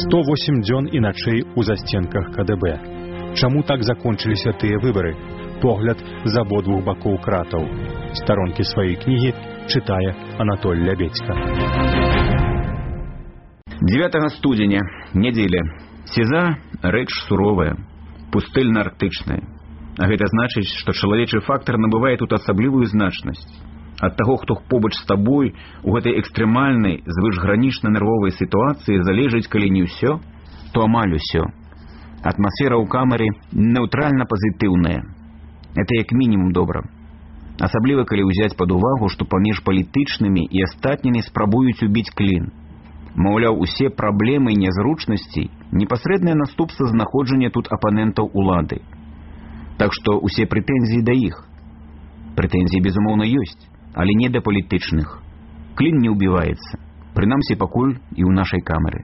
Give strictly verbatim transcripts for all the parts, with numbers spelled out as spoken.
сто восемь дзён і начэй у засценках ка дэ бэ. Чаму так закончыліся тыя выбары? Погляд з абодвух бакоў кратаў. Старонкі сваёй кнігі чытае Анатоль Лябедзька. дзевятага студзеня, нядзеля. Сеза рэч суровая, пустэльна-арктычная. А гэта значыць, што чалавечы фактар набывае тут асаблівую значнасць. Ад таго, хто побач з табой у гэтай экстрэмальнай, звышгранічна-нервовай сітуацыі залежыць, калі не ўсё, то амаль усё. Атмасфера ў камеры нейтральна-пазітыўная. Это як мінімум добра. Асабліва, калі ўзяць пад увагу, што паміж палітычнымі і астатнімі спрабуюць убіць клін. Маўляў, усе праблемы і нязручнасці непасрэднае наступства знаходжання тут апанентаў улады. Так што усе прэтэнзіі да іх. Прэтэнзіі, безумоўна, ёсць, але не да палітычных. Клін не ўбіваецца, прынамсі пакуль і ў нашай камеры.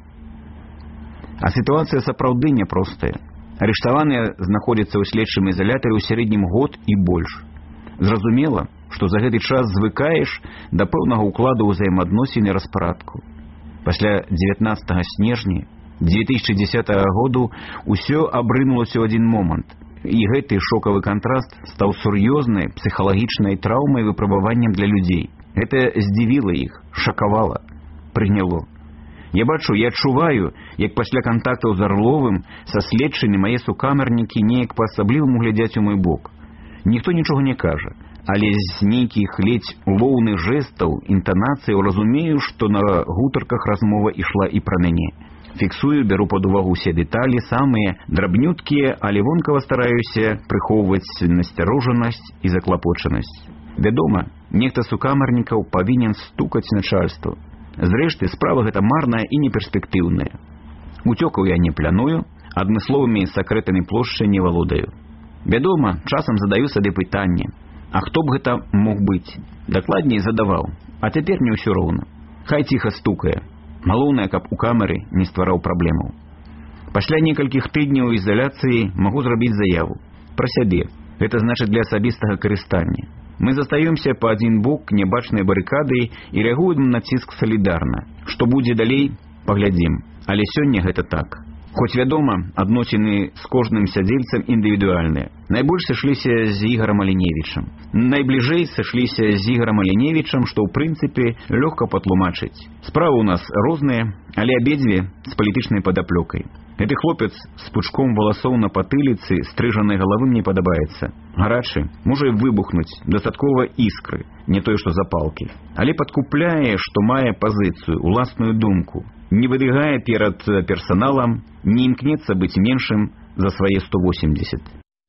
А сітуацыя сапраўды няпростая. Арыштаваныя знаходзяцца ў следчым ізалятары ў сярэднім год і больш. Зразумела, што за гэты час звыкаеш да пэўнага ўкладу ўзаемадносін і распарадку. Пасля дзевятнаццатага снежня дзве тысячы дзесятага году ўсё абрынулася ў адзін момант. І гэты шокавы кантраст стаў сур'ёзнай псіхалагічнай траўмай і выпрабаваннем для людзей. Гэта здзівіла іх, шакавала, прыгняло. Я бачу, я адчуваю, як пасля кантактаў з Арловым са следчымі мае сукамернікі неяк па-асабліваму глядзяць у мой бок. Ніхто нічога не кажа, але з нейкіх ледзь улоўных жэстаў, інтанацыяў разумею, што на гутарках размова ішла і пра мяне. Фіксую, бяру пад увагу ўсе дэталі, самыя драбнюткія, але вонкава стараюся прыхоўваць насцярожанасць і заклапочанасць. Вядома, нехта сукамернікаў павінен стукаць начальству. Зрэшты, справа гэта марная і неперспектыўная. Уцёкаў я не планую, адмысловымі сакрэтамі плошчы не валодаю. Вядома, часам задаю сабе пытанне, а хто б гэта мог быць? Дакладней задаваў, а цяпер не ўсё роўна. Хай ціха стукае. Галоўнае, каб у камеры не ствараў праблемаў. Пасля некалькіх тыдняў ізаляцыі магу зрабіць заяву. Пра сябе. Гэта значыць для асабістага карыстання. Мы застаёмся па адзін бок нябачнай барыкады і рэагуем на ціск салідарна. Што будзе далей, паглядзім. Але сёння гэта так. Хоць вядома, адносіны з кожным сядзельцам індывідуальныя. Найбольш сышліся з Ігорам Аліневічам. Найбліжэй сышліся з Ігорам Аліневічам, што ў прынцыпе лёгка патлумачыць. Справы ў нас розныя, але абедзве з палітычнай падаплёкай. Гэты хлопец з пучком валасоў на патыліцы, стрыжанай галавы мне падабаецца. Гарачы, можа і выбухнуць, дастаткова іскры, не тое што запалкі. Але падкупляе, што мае пазіцыю, уласную думку. Не выдвигае перад персаналам, не імкнецца быць меншым за свае сто восемьдесят.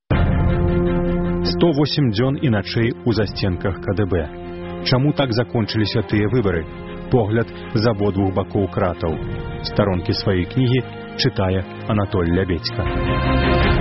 сто восемь дзён і начэй у засценках ка дэ бэ. Чаму так закончыліся тыя выбары? Погляд з абодвух бакоў кратаў. Старонкі сваёй кнігі чытае Анатоль Лябедзька.